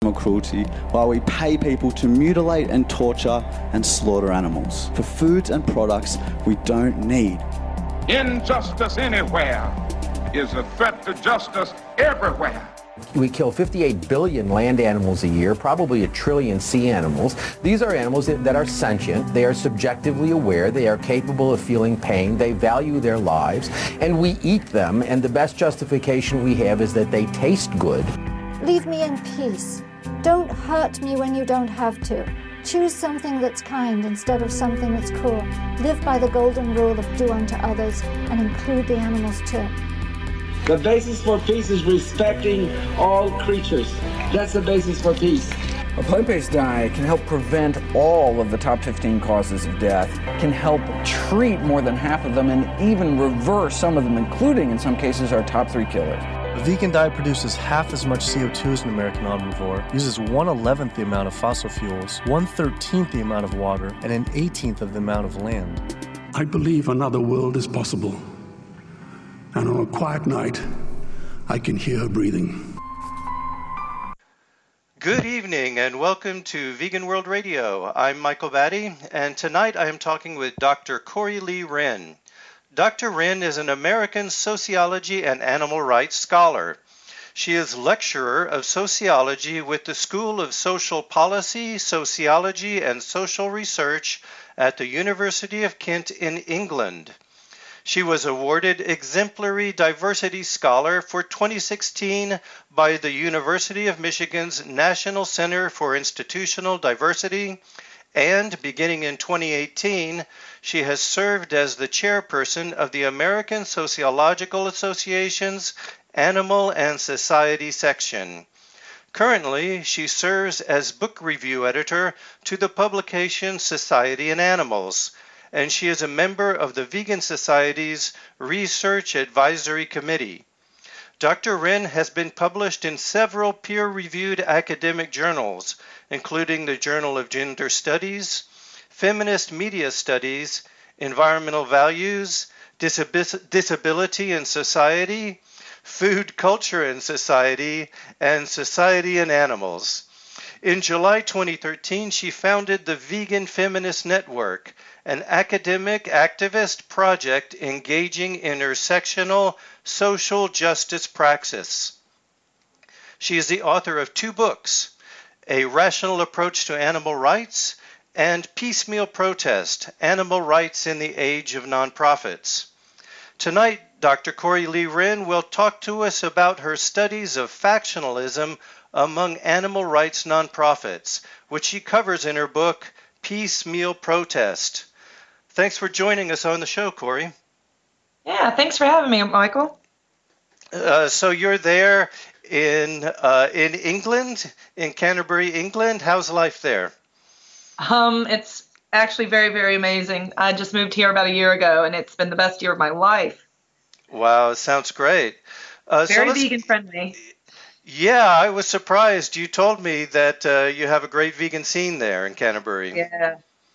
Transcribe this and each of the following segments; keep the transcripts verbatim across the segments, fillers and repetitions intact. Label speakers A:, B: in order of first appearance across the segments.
A: cruelty while we pay people to mutilate and torture and slaughter animals for foods and products we don't need.
B: Injustice anywhere is a threat to justice everywhere.
C: We kill fifty-eight billion land animals a year, probably a trillion sea animals. These are animals that, that are sentient, they are subjectively aware, they are capable of feeling pain, they value their lives, and we eat them, and the best justification we have is that they taste good.
D: Leave me in peace. Don't hurt me when you don't have to. Choose something that's kind instead of something that's cruel. Live by the golden rule of do unto others and include the animals too.
E: The basis for peace is respecting all creatures. That's the basis for peace.
F: A plant-based diet can help prevent all of the top fifteen causes of death, can help treat more than half of them, and even reverse some of them, including, in some cases, our top three killers.
G: A vegan diet produces half as much C O two as an American omnivore, uses one eleventh the amount of fossil fuels, one thirteenth the amount of water, and an eighteenth of the amount of land.
H: I believe another world is possible. And on a quiet night, I can hear her breathing.
I: Good evening and welcome to Vegan World Radio. I'm Michael Batty, and tonight I am talking with Doctor Corey Lee Wren. Doctor Wren is an American sociology and animal rights scholar. She is lecturer of sociology with the School of Social Policy, Sociology, and Social Research at the University of Kent in England. She was awarded Exemplary Diversity Scholar for twenty sixteen by the University of Michigan's National Center for Institutional Diversity, and beginning in twenty eighteen, she has served as the chairperson of the American Sociological Association's Animal and Society section. Currently, she serves as book review editor to the publication Society and Animals, and she is a member of the Vegan Society's Research Advisory Committee. Doctor Wren has been published in several peer-reviewed academic journals, including the Journal of Gender Studies, Feminist Media Studies, Environmental Values, Disab- Disability and Society, Food, Culture and Society, and Society and Animals. In July twenty thirteen, she founded the Vegan Feminist Network, an academic activist project engaging intersectional social justice praxis. She is the author of two books, A Rational Approach to Animal Rights and Piecemeal Protest, Animal Rights in the Age of Nonprofits. Tonight, Doctor Corey Lee Wren will talk to us about her studies of factionalism among animal rights nonprofits, which she covers in her book, Piecemeal Protest. Thanks for joining us on the show, Corey.
J: Yeah, thanks for having me, Michael.
I: Uh, so you're there in uh, in England, in Canterbury, England. How's life there?
J: Um, it's actually very, very amazing. I just moved here about a year ago, and it's been the best year of my life.
I: Wow, sounds great. Uh,
J: very
I: so
J: vegan friendly.
I: Yeah, I was surprised. You told me that uh, you have a great vegan scene there in Canterbury.
J: Yeah.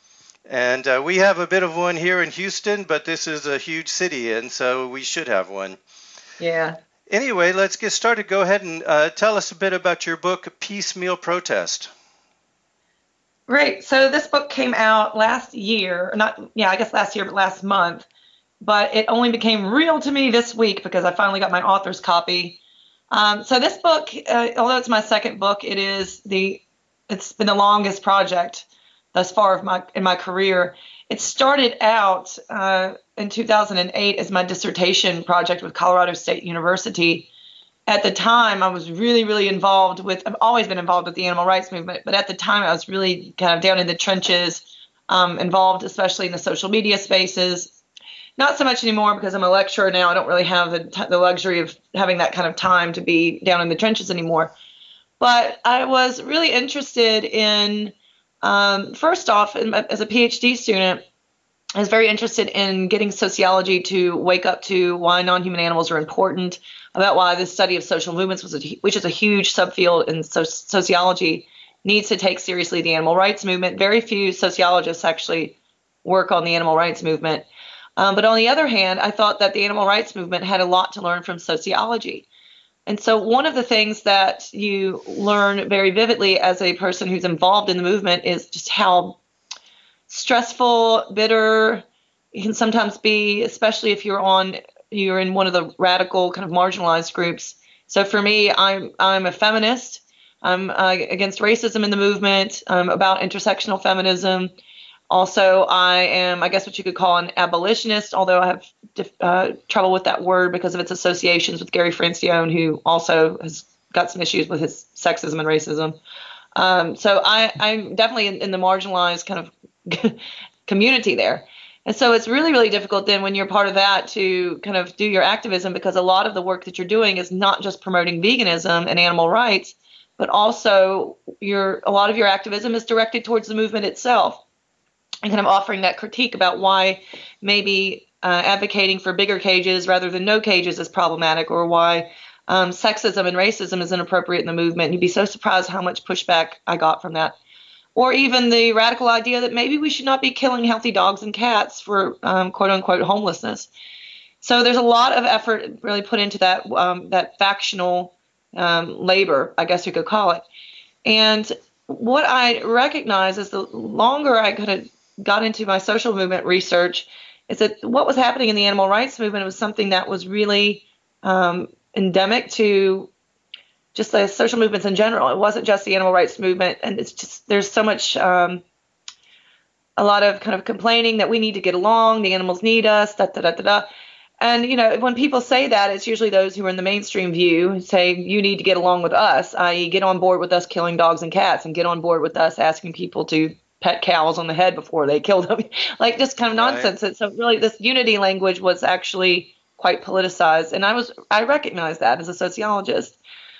I: And uh, we have a bit of one here in Houston, but this is a huge city, and so we should have one.
J: Yeah.
I: Anyway, let's get started. Go ahead and uh, tell us a bit about your book, Piecemeal Protest.
J: Great. So this book came out last year, not, yeah, I guess last year, but last month. But it only became real to me this week because I finally got my author's copy. Um, so this book, uh, although it's my second book, it is the, it's been the longest project thus far of my in my career. It started out uh, in two thousand eight as my dissertation project with Colorado State University. At the time, I was really, really involved with, I've always been involved with the animal rights movement, but at the time I was really kind of down in the trenches, um, involved especially in the social media spaces. Not so much anymore because I'm a lecturer now. I don't really have the, the luxury of having that kind of time to be down in the trenches anymore. But I was really interested in, um, first off, in, as a PhD student, I was very interested in getting sociology to wake up to why non-human animals are important, about why the study of social movements, was a, which is a huge subfield in so- sociology, needs to take seriously the animal rights movement. Very few sociologists actually work on the animal rights movement. Um, but on the other hand, I thought that the animal rights movement had a lot to learn from sociology. And so one of the things that you learn very vividly as a person who's involved in the movement is just how stressful, bitter it can sometimes be, especially if you're on you're in one of the radical kind of marginalized groups. So for me, I'm I'm a feminist. I'm uh, against racism in the movement. I'm about intersectional feminism. Also, I am, I guess what you could call an abolitionist, although I have uh, trouble with that word because of its associations with Gary Francione, who also has got some issues with his sexism and racism. Um, so I, I'm definitely in, in the marginalized kind of community there. And so it's really, really difficult then when you're part of that to kind of do your activism, because a lot of the work that you're doing is not just promoting veganism and animal rights, but also your a lot of your activism is directed towards the movement itself. And kind of offering that critique about why maybe uh, advocating for bigger cages rather than no cages is problematic, or why um, sexism and racism is inappropriate in the movement. And you'd be so surprised how much pushback I got from that. Or even the radical idea that maybe we should not be killing healthy dogs and cats for um, quote unquote homelessness. So there's a lot of effort really put into that, um, that factional um, labor, I guess you could call it. And what I recognize is the longer I kind of got into my social movement research is that what was happening in the animal rights movement was something that was really um, endemic to just the social movements in general. It wasn't just the animal rights movement. And it's just, there's so much, um, a lot of kind of complaining that we need to get along, the animals need us, da, da, da, da, da. And, you know, when people say that, it's usually those who are in the mainstream view who say, you need to get along with us, that is get on board with us killing dogs and cats, and get on board with us asking people to pet cows on the head before they kill them. Like, just kind of nonsense. Right. So really this unity language was actually quite politicized. And I was, I recognized that as a sociologist.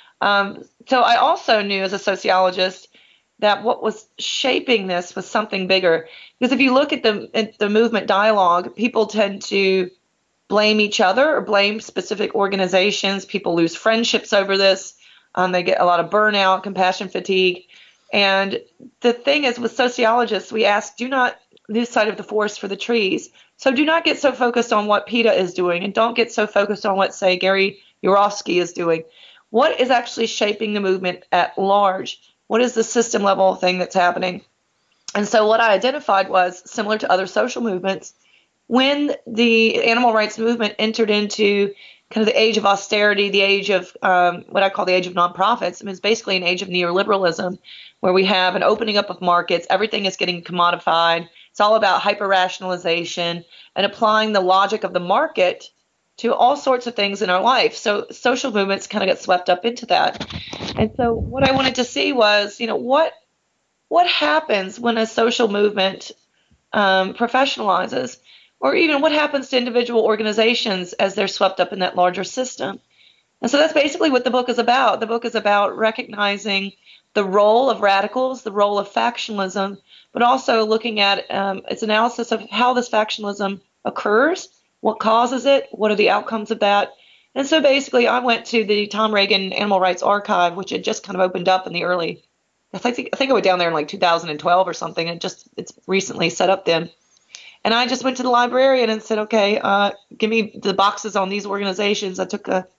J: Um, so I also knew as a sociologist that what was shaping this was something bigger. Because if you look at the, at the movement dialogue, people tend to blame each other or blame specific organizations. People lose friendships over this. Um, they get a lot of burnout, compassion fatigue. And the thing is, with sociologists, we ask, do not lose sight of the forest for the trees. So do not get so focused on what PETA is doing, and don't get so focused on what, say, Gary Yourofsky is doing. What is actually shaping the movement at large? What is the system level thing that's happening? And so what I identified was, similar to other social movements, when the animal rights movement entered into kind of the age of austerity, the age of um, what I call the age of nonprofits. I mean, it's basically an age of neoliberalism, where we have an opening up of markets. Everything is getting commodified. It's all about hyper-rationalization and applying the logic of the market to all sorts of things in our life. So social movements kind of get swept up into that. And so what I wanted to see was, you know, what what happens when a social movement um, professionalizes? Or even what happens to individual organizations as they're swept up in that larger system. And so that's basically what the book is about. The book is about recognizing the role of radicals, the role of factionalism, but also looking at um, its analysis of how this factionalism occurs, what causes it, what are the outcomes of that. And so basically I went to the Tom Reagan Animal Rights Archive, which had just kind of opened up in the early, I think I think I went down there in like two thousand twelve or something. It just, it's recently set up then. And I just went to the librarian and said, okay, uh, give me the boxes on these organizations. I took a,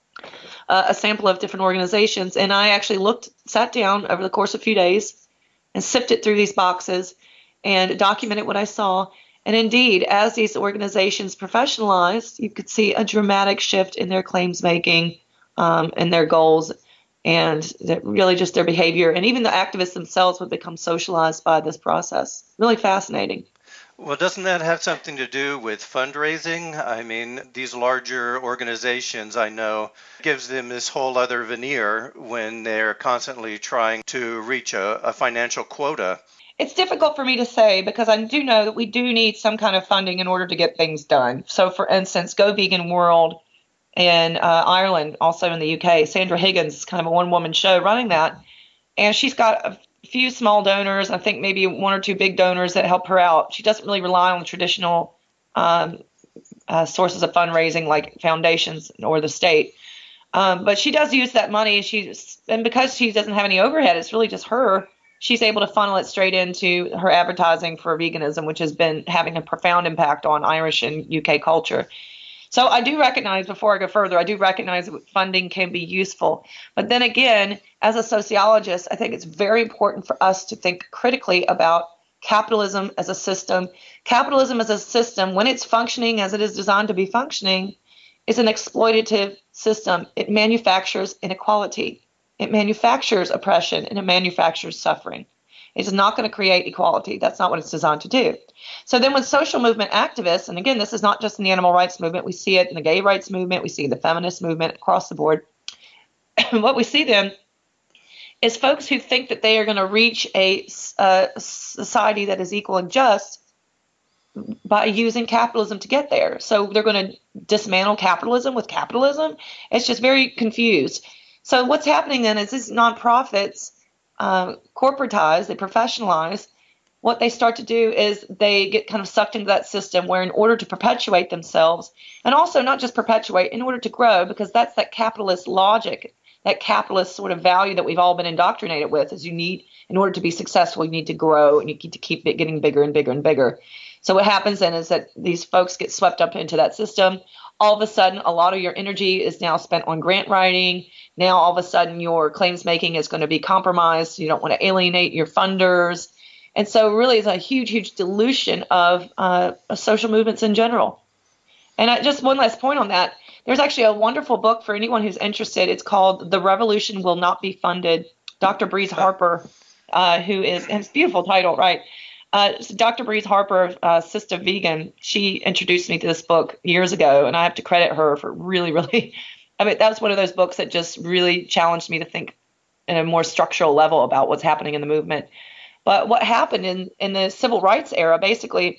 J: a sample of different organizations, and I actually looked, sat down over the course of a few days and sifted through these boxes and documented what I saw. And indeed, as these organizations professionalized, you could see a dramatic shift in their claims making um, and their goals, and that really just their behavior. And even the activists themselves would become socialized by this process. Really fascinating.
I: Well, doesn't that have something to do with fundraising? I mean, these larger organizations, I know, gives them this whole other veneer when they're constantly trying to reach a, a financial quota.
J: It's difficult for me to say, because I do know that we do need some kind of funding in order to get things done. So, for instance, Go Vegan World in uh, Ireland, also in the U K, Sandra Higgins is kind of a one-woman show running that, and she's got a few small donors, I think maybe one or two big donors that help her out. She doesn't really rely on the traditional um, uh, sources of fundraising like foundations or the state. Um, but she does use that money. She, and because she doesn't have any overhead, it's really just her. She's able to funnel it straight into her advertising for veganism, which has been having a profound impact on Irish and U K culture. So I do recognize, before I go further, I do recognize that funding can be useful. But then again, as a sociologist, I think it's very important for us to think critically about capitalism as a system. Capitalism as a system, when it's functioning as it is designed to be functioning, is an exploitative system. It manufactures inequality. It manufactures oppression, and it manufactures suffering. It's not going to create equality. That's not what it's designed to do. So then when social movement activists, and again, this is not just in the animal rights movement, we see it in the gay rights movement, we see it in the feminist movement across the board. What we see then is folks who think that they are going to reach a, a society that is equal and just by using capitalism to get there. So they're going to dismantle capitalism with capitalism. It's just very confused. So what's happening then is these nonprofits uh, corporatize, they professionalize. What they start to do is they get kind of sucked into that system where in order to perpetuate themselves, and also not just perpetuate, in order to grow, because that's that capitalist logic, that capitalist sort of value that we've all been indoctrinated with, is you need, in order to be successful, you need to grow and you need to keep it getting bigger and bigger and bigger. So what happens then is that these folks get swept up into that system. All of a sudden, a lot of your energy is now spent on grant writing. Now, all of a sudden, your claims making is going to be compromised. You don't want to alienate your funders. And so really it's a huge, huge dilution of uh, social movements in general. And I, just one last point on that. There's actually a wonderful book for anyone who's interested. It's called The Revolution Will Not Be Funded. Doctor Breeze Harper, uh, who is, and it's a beautiful title, right? Uh, Doctor Breeze Harper, uh, Sister Vegan, she introduced me to this book years ago, and I have to credit her for really, really, I mean, that was one of those books that just really challenged me to think in a more structural level about what's happening in the movement. But what happened in, in the civil rights era, basically,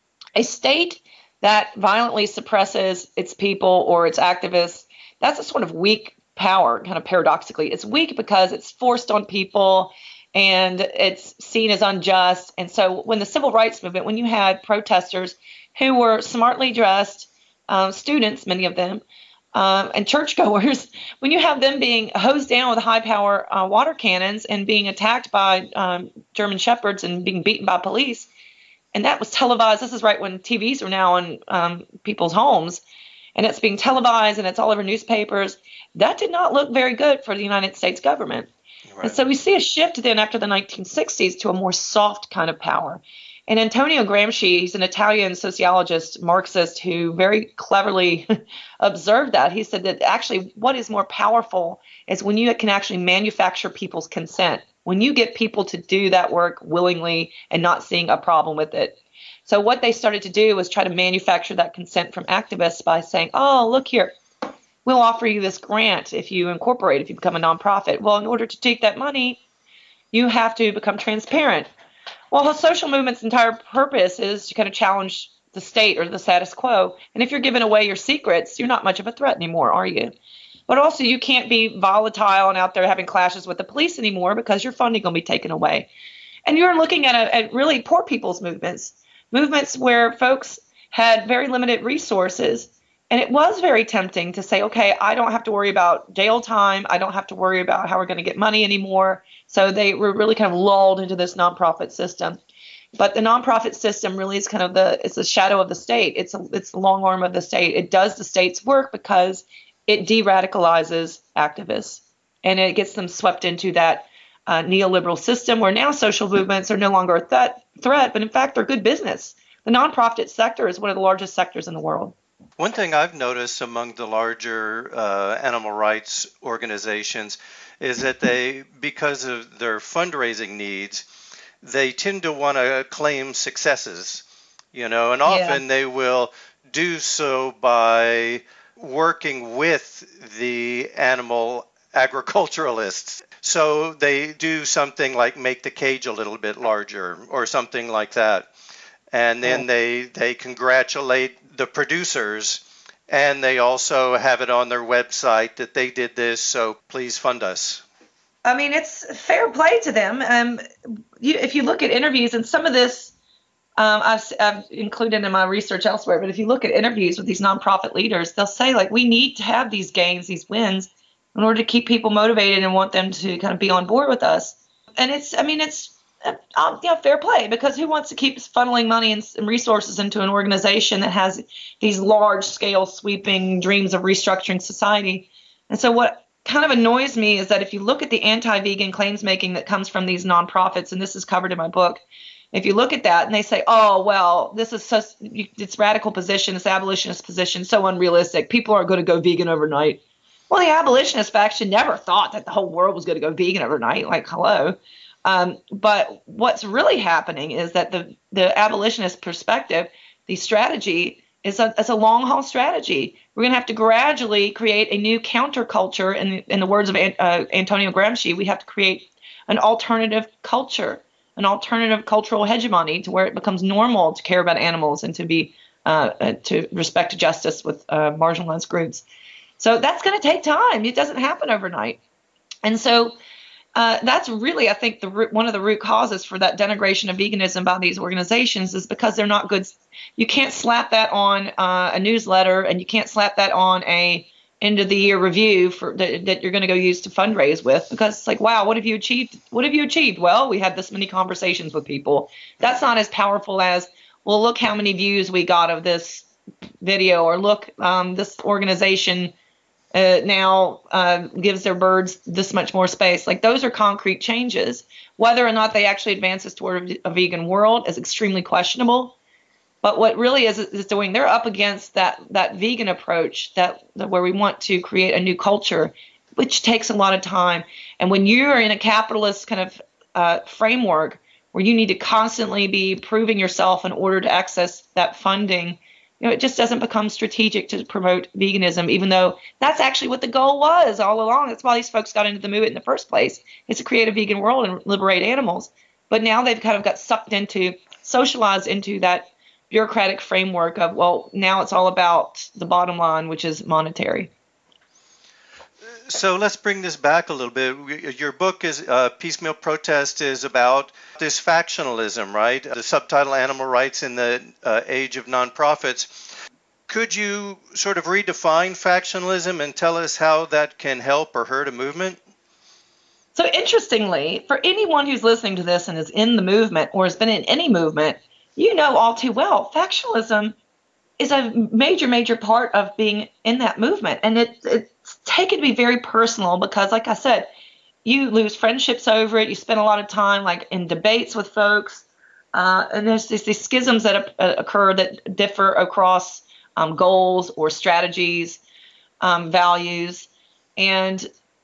J: a state that violently suppresses its people or its activists, that's a sort of weak power, kind of paradoxically. It's weak because it's forced on people and it's seen as unjust. And so when the civil rights movement, when you had protesters who were smartly dressed, um, students, many of them, um, and churchgoers, when you have them being hosed down with high power uh, water cannons and being attacked by um, German shepherds and being beaten by police, and that was televised. This is right when T Vs are now in um, people's homes, and it's being televised and it's all over newspapers. That did not look very good for the United States government. Right. And so we see a shift then after the nineteen sixties to a more soft kind of power. And Antonio Gramsci, he's an Italian sociologist, Marxist, who very cleverly observed that. He said that actually what is more powerful is when you can actually manufacture people's consent, when you get people to do that work willingly and not seeing a problem with it. So what they started to do was try to manufacture that consent from activists by saying, oh, look here, we'll offer you this grant if you incorporate, if you become a nonprofit. Well, in order to take that money, you have to become transparent. Well, the social movement's entire purpose is to kind of challenge the state or the status quo. And if you're giving away your secrets, you're not much of a threat anymore, are you? But also, you can't be volatile and out there having clashes with the police anymore because your funding going to be taken away. And you're looking at, a, at really poor people's movements, movements where folks had very limited resources. And it was very tempting to say, okay, I don't have to worry about jail time. I don't have to worry about how we're going to get money anymore. So they were really kind of lulled into this nonprofit system. But the nonprofit system really is kind of the, it's the shadow of the state. It's a, it's the long arm of the state. It does the state's work because it de-radicalizes activists. And it gets them swept into that uh, neoliberal system where now social movements are no longer a th- threat, but in fact, they're good business. The nonprofit sector is one of the largest sectors in the world.
I: One thing I've noticed among the larger uh, animal rights organizations is that they, because of their fundraising needs, they tend to want to claim successes, you know, and often yeah. they will do so by working with the animal agriculturalists. So they do something like make the cage a little bit larger or something like that. And then oh. they, they congratulate the producers, and they also have it on their website that they did this, so please fund us.
J: I mean, it's fair play to them. Um, you, if you look at interviews, and some of this um, I've, I've included in my research elsewhere, but if you look at interviews with these nonprofit leaders, they'll say, like, we need to have these gains, these wins, in order to keep people motivated and want them to kind of be on board with us. And it's, I mean, it's uh, you know, fair play, because who wants to keep funneling money and, and resources into an organization that has these large-scale, sweeping dreams of restructuring society? And so what kind of annoys me is that if you look at the anti-vegan claims making that comes from these nonprofits, and this is covered in my book, if you look at that and they say, oh, well, this is such, it's radical position, it's abolitionist position, so unrealistic. People aren't going to go vegan overnight. Well, the abolitionist faction never thought that the whole world was going to go vegan overnight. Like, hello. Um, but what's really happening is that the, the abolitionist perspective, the strategy is a, is a long-haul strategy. We're going to have to gradually create a new counterculture. In, in the words of uh, Antonio Gramsci, we have to create an alternative culture, an alternative cultural hegemony to where it becomes normal to care about animals and to be uh, uh, to respect justice with uh, marginalized groups. So that's going to take time. It doesn't happen overnight. And so uh, that's really, I think, the root, one of the root causes for that denigration of veganism by these organizations is because they're not good. You can't slap that on uh, a newsletter, and you can't slap that on a end of the year review for that, that you're going to go use to fundraise with, because it's like, wow, what have you achieved? What have you achieved? Well, we had this many conversations with people. That's not as powerful as, well, look how many views we got of this video, or look, um, this organization Uh, now uh, gives their birds this much more space. Like, those are concrete changes. Whether or not they actually advance us toward a, a vegan world is extremely questionable. But what really is is doing, they're up against that that vegan approach that, that where we want to create a new culture, which takes a lot of time. And when you're in a capitalist kind of uh, framework where you need to constantly be proving yourself in order to access that funding, you know, it just doesn't become strategic to promote veganism, even though that's actually what the goal was all along. That's why these folks got into the movement in the first place, is to create a vegan world and liberate animals. But now they've kind of got sucked into, socialized into that bureaucratic framework of, well, now it's all about the bottom line, which is monetary.
I: So let's bring this back a little bit. Your book is uh, Piecemeal Protest is about this factionalism, right? The subtitle, Animal Rights in the uh, Age of Nonprofits. Could you sort of redefine factionalism and tell us how that can help or hurt a movement?
J: So interestingly, for anyone who's listening to this and is in the movement or has been in any movement, you know all too well, factionalism is a major, major part of being in that movement. And it, it's taken to be very personal because, like I said, you lose friendships over it. You spend a lot of time like in debates with folks. Uh, and there's these, these schisms that uh, occur that differ across um, goals or strategies, um, values. And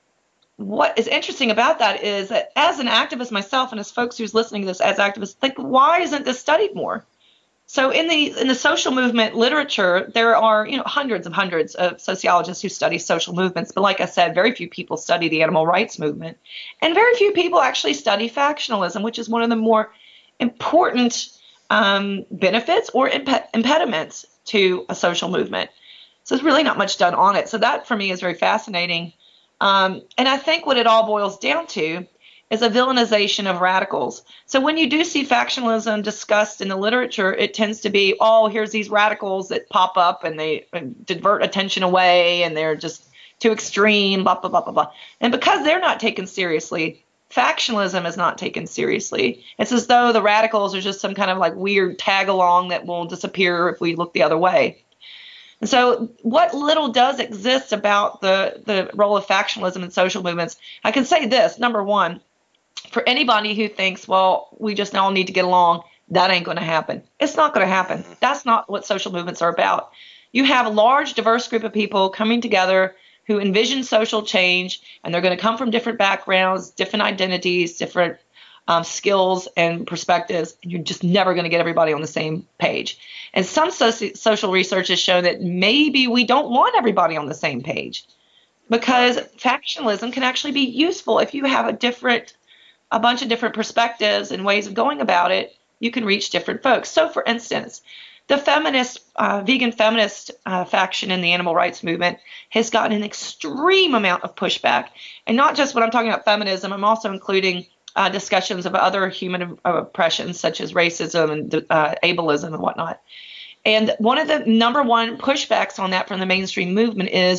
J: what is interesting about that is that as an activist myself, and as folks who's listening to this as activists, think, why isn't this studied more? So in the in the social movement literature, there are, you know, hundreds and hundreds of sociologists who study social movements. But like I said, very few people study the animal rights movement. And very few people actually study factionalism, which is one of the more important um, benefits or imp- impediments to a social movement. So there's really not much done on it. So that, for me, is very fascinating. Um, and I think what it all boils down to is a villainization of radicals. So when you do see factionalism discussed in the literature, it tends to be, oh, here's these radicals that pop up and they divert attention away and they're just too extreme, blah, blah, blah, blah, blah. And because they're not taken seriously, factionalism is not taken seriously. It's as though the radicals are just some kind of like weird tag along that will disappear if we look the other way. And so what little does exist about the, the role of factionalism in social movements, I can say this, number one, for anybody who thinks, well, we just all need to get along, that ain't going to happen. It's not going to happen. That's not what social movements are about. You have a large, diverse group of people coming together who envision social change, and they're going to come from different backgrounds, different identities, different um, skills and perspectives, and you're just never going to get everybody on the same page. And some soci- social research has shown that maybe we don't want everybody on the same page, because factionalism can actually be useful if you have a different a bunch of different perspectives and ways of going about it. You can reach different folks. So, for instance, the feminist, uh, vegan feminist uh, faction in the animal rights movement has gotten an extreme amount of pushback. And not just when I'm talking about feminism, I'm also including uh, discussions of other human oppressions such as racism and uh, ableism and whatnot. And one of the number one pushbacks on that from the mainstream movement is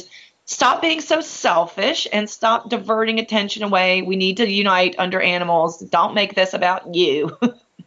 J: stop being so selfish and stop diverting attention away. We need to unite under animals. Don't make this about you.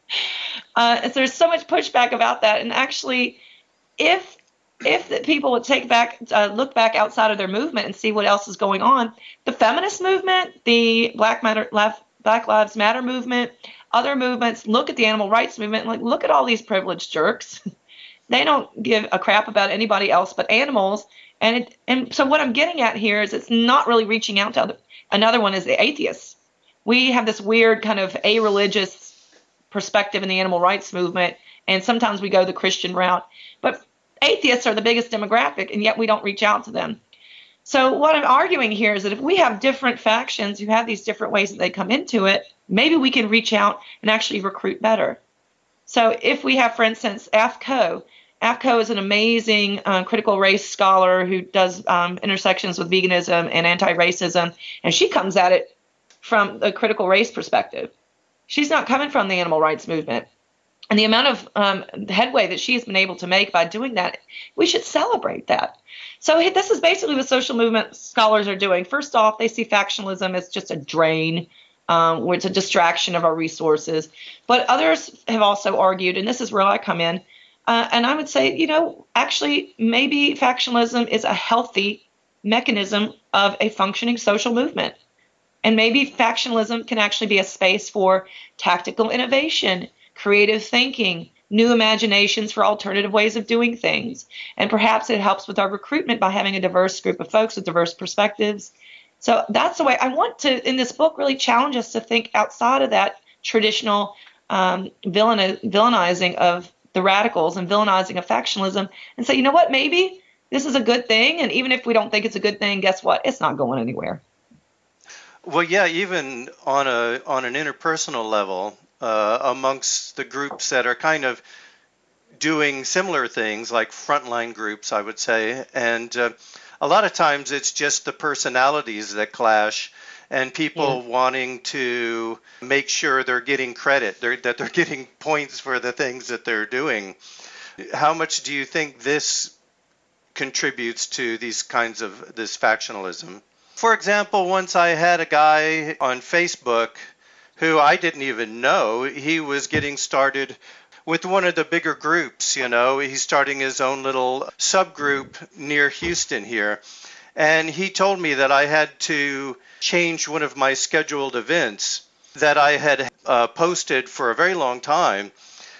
J: uh, there's so much pushback about that. And actually, if if the people would take back, uh, look back outside of their movement and see what else is going on, the feminist movement, the Black Matter, Black Lives Matter movement, other movements, look at the animal rights movement, and like, look at all these privileged jerks. They don't give a crap about anybody else but animals. And it, and so what I'm getting at here is it's not really reaching out to other. Another one is the atheists. We have this weird kind of a-religious perspective in the animal rights movement, and sometimes we go the Christian route. But atheists are the biggest demographic, and yet we don't reach out to them. So what I'm arguing here is that if we have different factions who have these different ways that they come into it, maybe we can reach out and actually recruit better. So if we have, for instance, AFCO. AFCO is an amazing uh, critical race scholar who does um, intersections with veganism and anti-racism, and she comes at it from a critical race perspective. She's not coming from the animal rights movement. And the amount of um, headway that she has been able to make by doing that, we should celebrate that. So this is basically what social movement scholars are doing. First off, they see factionalism as just a drain, um, where it's a distraction of our resources. But others have also argued, and this is where I come in, uh, and I would say, you know, actually, maybe factionalism is a healthy mechanism of a functioning social movement. And maybe factionalism can actually be a space for tactical innovation, creative thinking, new imaginations for alternative ways of doing things. And perhaps it helps with our recruitment by having a diverse group of folks with diverse perspectives. So that's the way I want to, in this book, really challenge us to think outside of that traditional um, villain, villainizing of the radicals and villainizing of factionalism and say, you know what, maybe this is a good thing. And even if we don't think it's a good thing, guess what? It's not going anywhere.
I: Well, yeah, even on a on an interpersonal level, uh, amongst the groups that are kind of doing similar things, like frontline groups, I would say, and uh, a lot of times it's just the personalities that clash, and people yeah. wanting to make sure they're getting credit, they're, that they're getting points for the things that they're doing. How much do you think this contributes to these kinds of this factionalism? For example, once I had a guy on Facebook who I didn't even know. He was getting started with one of the bigger groups, you know. He's starting his own little subgroup near Houston here. And he told me that I had to change one of my scheduled events that I had uh, posted for a very long time.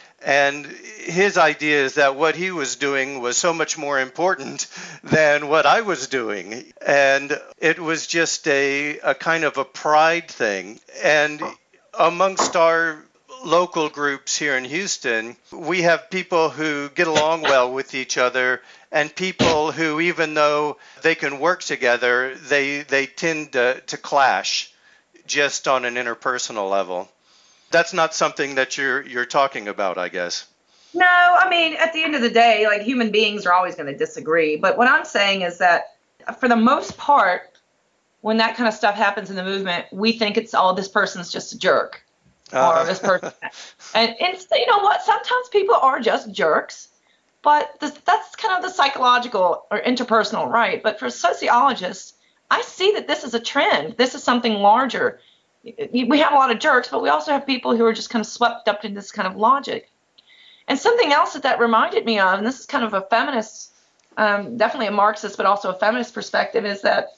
I: And his idea is that what he was doing was so much more important than what I was doing. And it was just a, a kind of a pride thing. And amongst our local groups here in Houston, we have people who get along well with each other and people who, even though they can work together, they, they tend to, to clash just on an interpersonal level. That's not something that you're you're talking about, I guess.
J: No, I mean, at the end of the day, like, human beings are always going to disagree. But what I'm saying is that for the most part, when that kind of stuff happens in the movement, we think it's, oh, this person's just a jerk. Uh. Or this person. and, and you know what? Sometimes people are just jerks. But this, that's kind of the psychological or interpersonal, right? But for sociologists, I see that this is a trend. This is something larger. We have a lot of jerks, but we also have people who are just kind of swept up in this kind of logic. And something else that that reminded me of, and this is kind of a feminist, um, definitely a Marxist, but also a feminist perspective, is that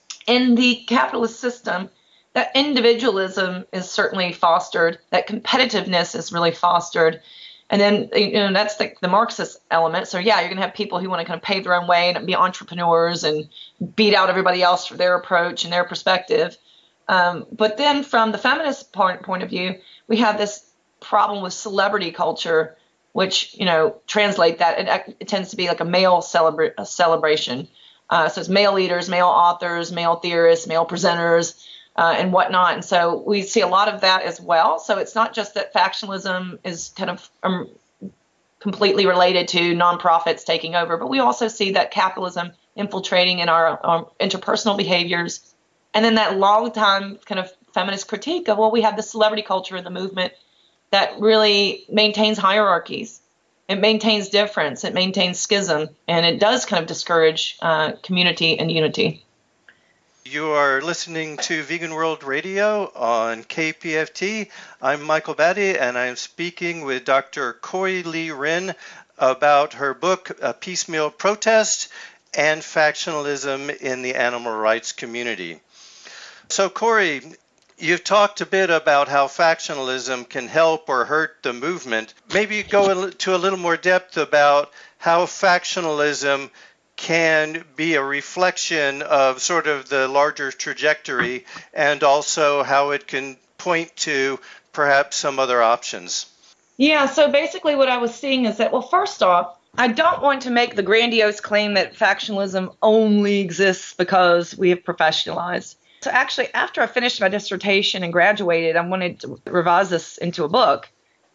J: in the capitalist system, that individualism is certainly fostered, that competitiveness is really fostered. And then, you know, that's the, the Marxist element. So, yeah, you're going to have people who want to kind of pave their own way and be entrepreneurs and beat out everybody else for their approach and their perspective. Um, but then from the feminist point, point of view, we have this problem with celebrity culture, which, you know, translate that, it, it tends to be like a male celebra- a celebration. Uh, so it's male leaders, male authors, male theorists, male presenters, uh, and whatnot. And so we see a lot of that as well. So it's not just that factionalism is kind of um, completely related to nonprofits taking over, but we also see that capitalism infiltrating in our, our interpersonal behaviors. And then that long time kind of feminist critique of, well, we have the celebrity culture in the movement that really maintains hierarchies. It maintains difference, it maintains schism, and it does kind of discourage uh, community and unity.
I: You are listening to Vegan World Radio on K P F T. I'm Michael Batty, and I'm speaking with Doctor Corey Lee Wren about her book, A Piecemeal Protest and Factionalism in the Animal Rights Community. So, Corey, you've talked a bit about how factionalism can help or hurt the movement. Maybe go to a little more depth about how factionalism can be a reflection of sort of the larger trajectory, and also how it can point to perhaps some other options.
J: Yeah, so basically what I was seeing is that, well, first off, I don't want to make the grandiose claim that factionalism only exists because we have professionalized. So actually, after I finished my dissertation and graduated, I wanted to revise this into a book.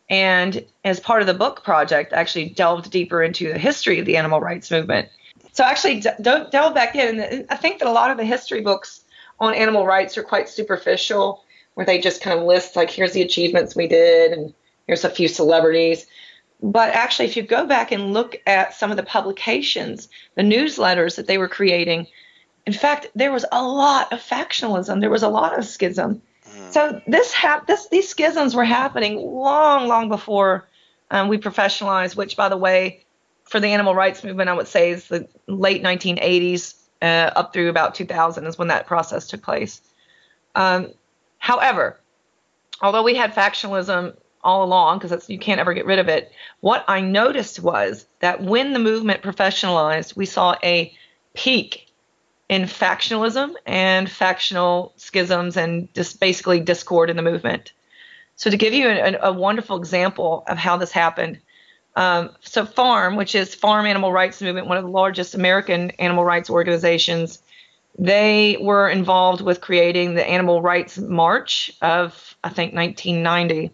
J: And as part of the book project, I actually delved deeper into the history of the animal rights movement. So actually, d- don't delve back in. And I think that a lot of the history books on animal rights are quite superficial, where they just kind of list, like, here's the achievements we did, and here's a few celebrities. But actually, if you go back and look at some of the publications, the newsletters that they were creating, in fact, there was a lot of factionalism. There was a lot of schism. Mm. So this, hap- this these schisms were happening long, long before um, we professionalized, which, by the way, for the animal rights movement, I would say is the late nineteen eighties uh, up through about two thousand is when that process took place. Um, however, although we had factionalism all along, because you can't ever get rid of it, what I noticed was that when the movement professionalized, we saw a peak in factionalism and factional schisms and just basically discord in the movement. So to give you a, a wonderful example of how this happened, Um, so FARM, which is Farm Animal Rights Movement, one of the largest American animal rights organizations, they were involved with creating the Animal Rights March of, I think, nineteen ninety.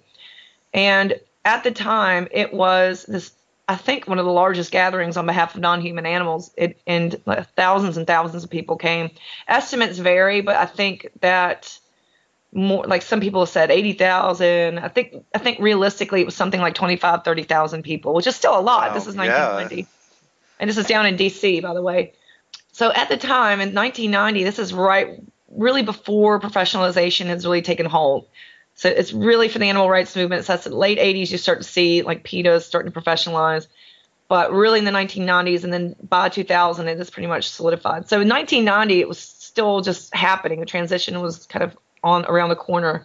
J: And at the time, it was this, I think, one of the largest gatherings on behalf of non-human animals, it, and thousands and thousands of people came. Estimates vary, but I think that more, like some people have said eighty thousand. I think I think realistically it was something like twenty-five, thirty thousand people, which is still a lot. Wow, this is nineteen ninety. Yeah. And this is down in D C, by the way. So at the time in nineteen ninety, this is right really before professionalization has really taken hold. So it's really for the animal rights movement. So that's the late eighties, you start to see like PETA's starting to professionalize. But really in the nineteen nineties, and then by two thousand, it is pretty much solidified. So in nineteen ninety, it was still just happening. The transition was kind of on around the corner,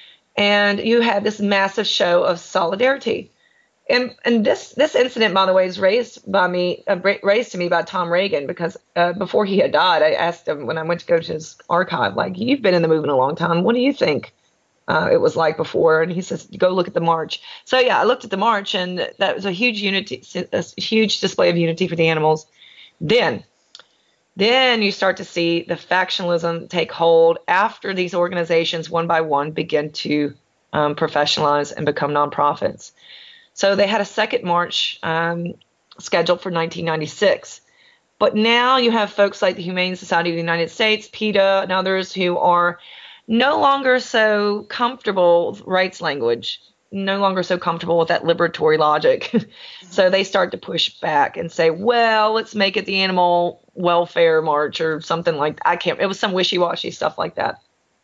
J: and you had this massive show of solidarity. And and this this incident, by the way, is raised by me, uh, raised to me by Tom Reagan, because uh, before he had died, I asked him when I went to go to his archive, like, you've been in the movement a long time. What do you think uh, it was like before? And he says, go look at the march. So yeah, I looked at the march, and that was a huge unity, a huge display of unity for the animals. Then. Then you start to see the factionalism take hold after these organizations, one by one, begin to um, professionalize and become nonprofits. So they had a second march um, scheduled for nineteen ninety-six. But now you have folks like the Humane Society of the United States, PETA, and others who are no longer so comfortable with rights language, no longer so comfortable with that liberatory logic. So they start to push back and say, well, let's make it the Animal Welfare March or something like that. I can't, it was some wishy-washy stuff like that.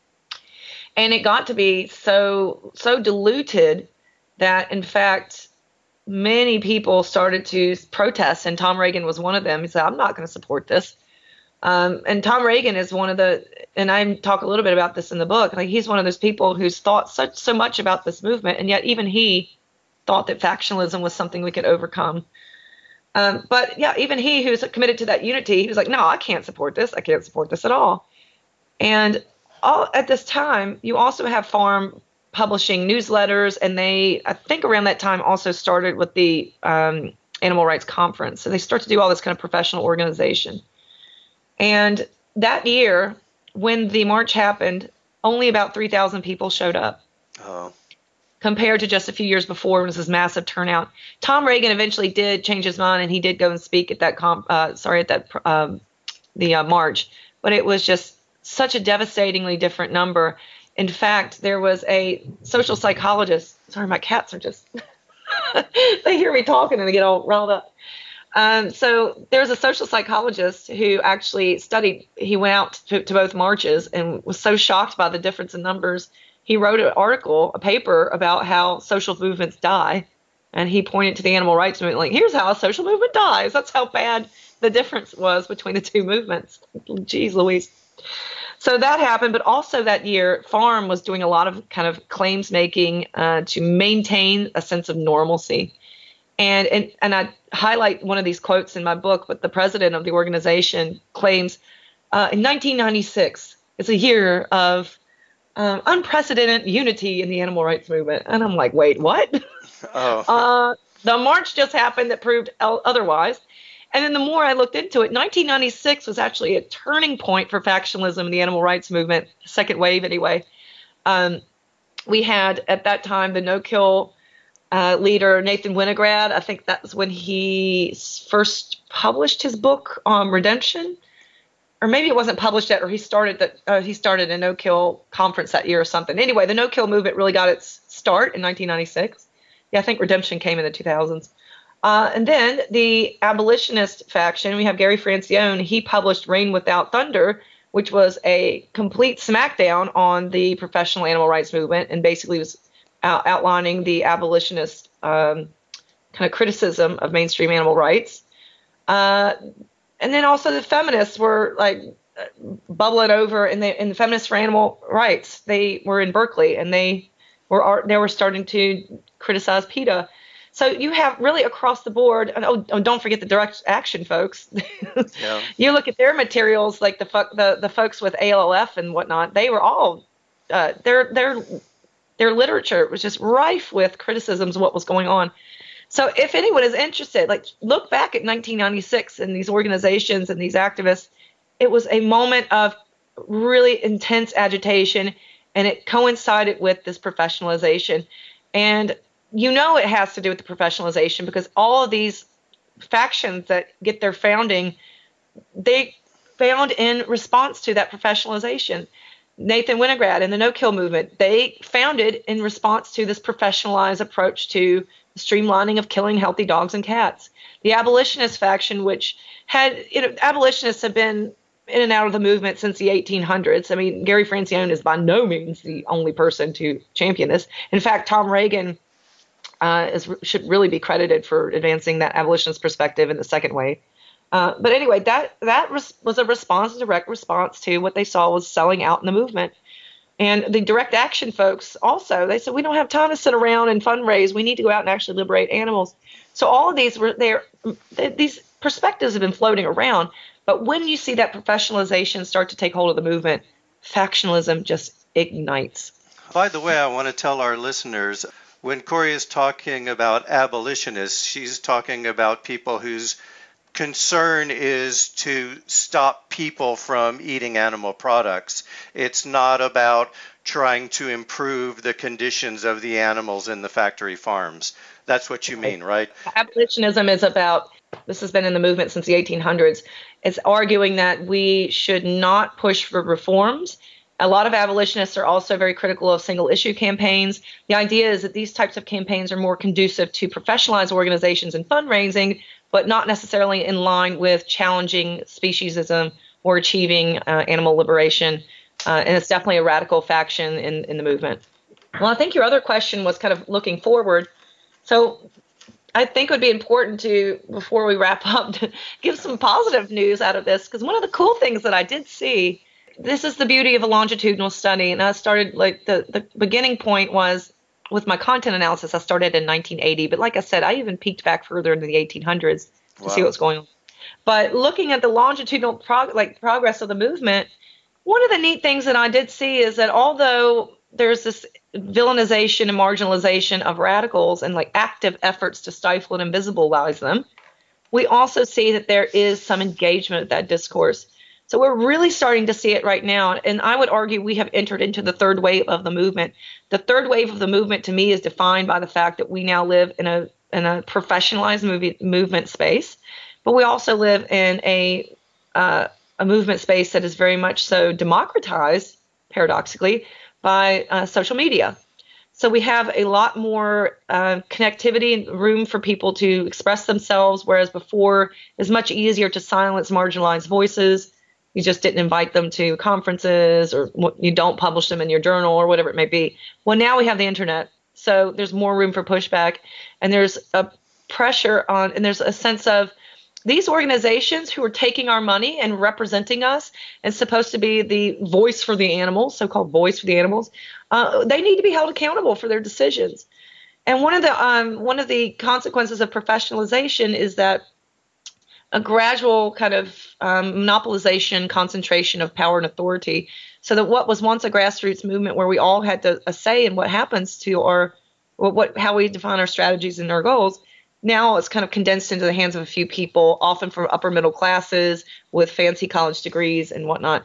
J: And it got to be so, so diluted that, in fact, many people started to protest, and Tom Reagan was one of them. He said, I'm not going to support this. Um, and Tom Reagan is one of the, and I talk a little bit about this in the book, like he's one of those people who's thought such so much about this movement, and yet even he thought that factionalism was something we could overcome. Um, but yeah, even he who's committed to that unity, he was like, no, I can't support this. I can't support this at all. And all at this time, you also have Farm publishing newsletters, and they, I think around that time, also started with the um, Animal Rights Conference. So they start to do all this kind of professional organization. And that year, when the march happened, only about three thousand people showed up. Oh. Compared to just a few years before, when it was this massive turnout. Tom Reagan eventually did change his mind, and he did go and speak at that comp, uh, sorry, at that um, the uh, march. But it was just such a devastatingly different number. In fact, there was a social psychologist. Sorry, my cats are just they hear me talking and they get all riled up. Um, so there's a social psychologist who actually studied, he went out to, to both marches and was so shocked by the difference in numbers. He wrote an article, a paper about how social movements die. And he pointed to the animal rights movement, like, here's how a social movement dies. That's how bad the difference was between the two movements. Jeez Louise. So that happened. But also that year, Farm was doing a lot of kind of claims making uh, to maintain a sense of normalcy. And, and and I highlight one of these quotes in my book, but the president of the organization claims uh, in nineteen ninety-six, it's a year of um, unprecedented unity in the animal rights movement. And I'm like, wait, what? Oh. uh, the march just happened that proved otherwise. And then the more I looked into it, nineteen ninety-six was actually a turning point for factionalism in the animal rights movement, second wave anyway. Um, we had at that time the no-kill Uh, leader Nathan Winograd. I think that was when he first published his book on Redemption, or maybe it wasn't published yet, or he started that uh, he started a no-kill conference that year or something. Anyway, the no-kill movement really got its start in nineteen ninety-six. Yeah, I think Redemption came in the two thousands. Uh, and then the abolitionist faction, we have Gary Francione. He published Rain Without Thunder, which was a complete smackdown on the professional animal rights movement, and basically was Out, outlining the abolitionist um, kind of criticism of mainstream animal rights. Uh, and then also the feminists were like bubbling over in the, in the Feminists for Animal Rights. They were in Berkeley, and they were they were starting to criticize PETA. So you have really across the board, and oh, oh don't forget the direct action folks. Yeah. You look at their materials, like the, the, the folks with A L L F and whatnot, they were all, uh, they're, they're, Their literature was just rife with criticisms of what was going on. So if anyone is interested, like look back at nineteen ninety-six and these organizations and these activists, it was a moment of really intense agitation, and it coincided with this professionalization. And you know it has to do with the professionalization because all of these factions that get their founding, they found in response to that professionalization. Nathan Winograd and the no-kill movement, they founded in response to this professionalized approach to the streamlining of killing healthy dogs and cats. The abolitionist faction, which had, you know, abolitionists have been in and out of the movement since the eighteen hundreds. I mean, Gary Francione is by no means the only person to champion this. In fact, Tom Reagan uh, is, should really be credited for advancing that abolitionist perspective in the second wave. Uh, but anyway, that that res- was a response, a direct response to what they saw was selling out in the movement. And the direct action folks also, they said, we don't have time to sit around and fundraise. We need to go out and actually liberate animals. So all of these were there. These perspectives have been floating around. But when you see that professionalization start to take hold of the movement, factionalism just ignites.
I: By the way, I want to tell our listeners, when Corey is talking about abolitionists, she's talking about people whose concern is to stop people from eating animal products. It's not about trying to improve the conditions of the animals in the factory farms. That's what you mean, right?
J: Abolitionism is about, this has been in the movement since the eighteen hundreds, it's arguing that we should not push for reforms. A lot of abolitionists are also very critical of single issue campaigns. The idea is that these types of campaigns are more conducive to professionalized organizations and fundraising, but not necessarily in line with challenging speciesism or achieving uh, animal liberation. Uh, and it's definitely a radical faction in, in the movement. Well, I think your other question was kind of looking forward. So I think it would be important to, before we wrap up, to give some positive news out of this, because one of the cool things that I did see, this is the beauty of a longitudinal study. And I started, like, the, the beginning point was, with my content analysis, I started in nineteen eighty. But like I said, I even peeked back further into the eighteen hundreds to wow. see what's going on. But looking at the longitudinal prog- like progress of the movement, one of the neat things that I did see is that although there's this villainization and marginalization of radicals and like active efforts to stifle and invisibilize them, we also see that there is some engagement with that discourse. So we're really starting to see it right now. And I would argue we have entered into the third wave of the movement. The third wave of the movement, to me, is defined by the fact that we now live in a in a professionalized movie, movement space, but we also live in a uh, a movement space that is very much so democratized, paradoxically, by uh, social media. So we have a lot more uh, connectivity and room for people to express themselves, whereas before it was much easier to silence marginalized voices. You just didn't invite them to conferences, or you don't publish them in your journal or whatever it may be. Well, now we have the internet, so there's more room for pushback, and there's a pressure on, and there's a sense of these organizations who are taking our money and representing us and supposed to be the voice for the animals, so-called voice for the animals, uh, they need to be held accountable for their decisions. And one of the um, one of the consequences of professionalization is that a gradual kind of um, monopolization, concentration of power and authority, so that what was once a grassroots movement where we all had to, a say in what happens to our, what, how we define our strategies and our goals, now it's kind of condensed into the hands of a few people, often from upper middle classes with fancy college degrees and whatnot.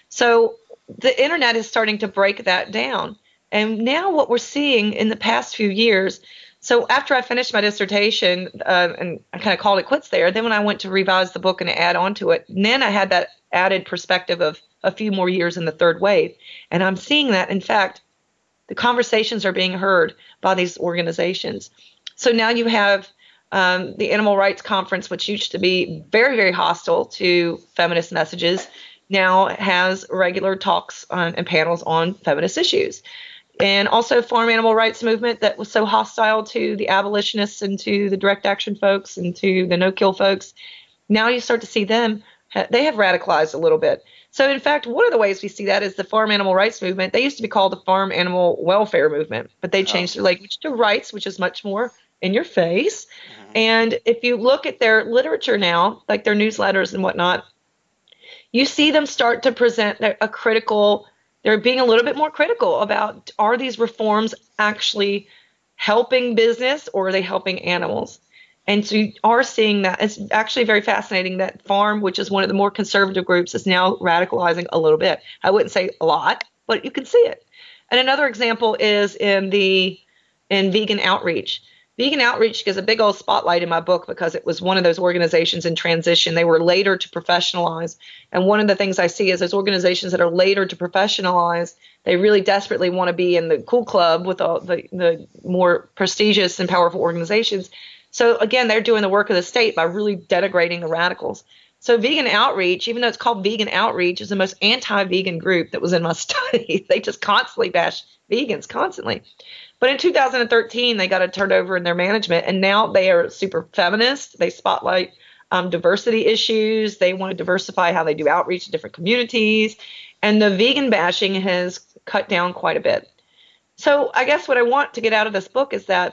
J: So the internet is starting to break that down. And now what we're seeing in the past few years, so after I finished my dissertation, uh, and I kind of called it quits there, then when I went to revise the book and add on to it, then I had that added perspective of a few more years in the third wave. And I'm seeing that, in fact, the conversations are being heard by these organizations. So now you have um, the Animal Rights Conference, which used to be very, very hostile to feminist messages, now has regular talks on, and panels on feminist issues. And also farm animal rights movement that was so hostile to the abolitionists and to the direct action folks and to the no-kill folks. Now you start to see them, they have radicalized a little bit. So in fact, one of the ways we see that is the farm animal rights movement. They used to be called the farm animal welfare movement, but they changed their language to rights, which is much more in your face. Mm-hmm. And if you look at their literature now, like their newsletters and whatnot, you see them start to present a critical, they're being a little bit more critical about, are these reforms actually helping business or are they helping animals? And so you are seeing that. It's actually very fascinating that farm, which is one of the more conservative groups, is now radicalizing a little bit. I wouldn't say a lot, but you can see it. And another example is in the in vegan outreach. Vegan Outreach gets a big old spotlight in my book because it was one of those organizations in transition. They were later to professionalize. And one of the things I see is those organizations that are later to professionalize, they really desperately want to be in the cool club with all the, the more prestigious and powerful organizations. So again, they're doing the work of the state by really denigrating the radicals. So Vegan Outreach, even though it's called Vegan Outreach, is the most anti-vegan group that was in my study. They just constantly bash vegans, constantly. But in two thousand thirteen, they got it turned over in their management, and now they are super feminist. They spotlight um, diversity issues. They want to diversify how they do outreach to different communities. And the vegan bashing has cut down quite a bit. So I guess what I want to get out of this book is that